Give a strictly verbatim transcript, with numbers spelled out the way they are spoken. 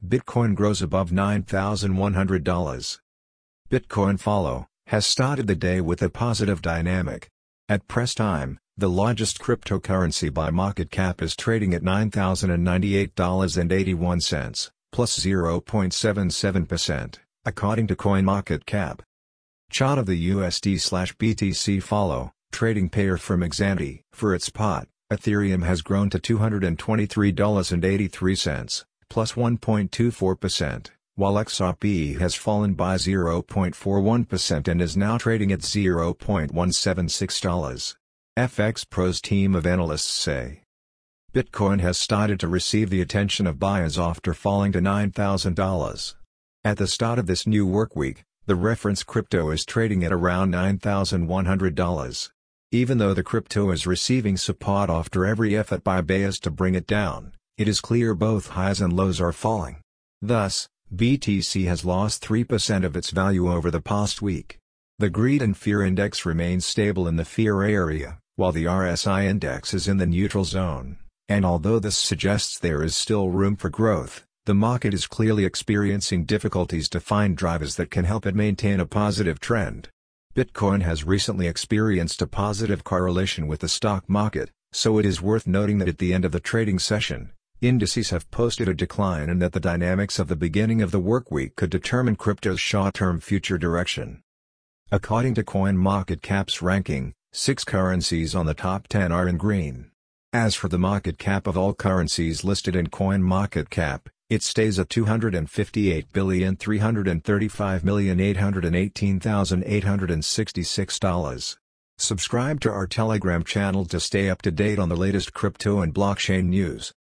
Bitcoin grows above nine thousand one hundred dollars. Bitcoin Follow has started the day with a positive dynamic. At press time, the largest cryptocurrency by market cap is trading at nine thousand ninety-eight dollars and eighty-one cents, plus zero point seven seven percent, according to CoinMarketCap. Chart of the U S D slash B T C Follow, trading pair from Exanti. For its part, Ethereum has grown to two hundred twenty-three dollars and eighty-three cents, plus one point two four percent, while X R P has fallen by zero point four one percent and is now trading at zero point one seven six dollars. F X Pro's team of analysts say Bitcoin has started to receive the attention of buyers after falling to nine thousand dollars. At the start of this new workweek, the reference crypto is trading at around nine thousand one hundred dollars. Even though the crypto is receiving support after every effort by buyers to bring it down, it is clear both highs and lows are falling. Thus, B T C has lost three percent of its value over the past week. The Greed and Fear Index remains stable in the fear area, while the R S I Index is in the neutral zone, and although this suggests there is still room for growth, the market is clearly experiencing difficulties to find drivers that can help it maintain a positive trend. Bitcoin has recently experienced a positive correlation with the stock market, so it is worth noting that at the end of the trading session, indices have posted a decline and that the dynamics of the beginning of the workweek could determine crypto's short-term future direction. According to CoinMarketCap's ranking, six currencies on the top ten are in green. As for the market cap of all currencies listed in CoinMarketCap, it stays at two hundred fifty-eight billion three hundred thirty-five million eight hundred eighteen thousand eight hundred sixty-six dollars. Subscribe to our Telegram channel to stay up to date on the latest crypto and blockchain news.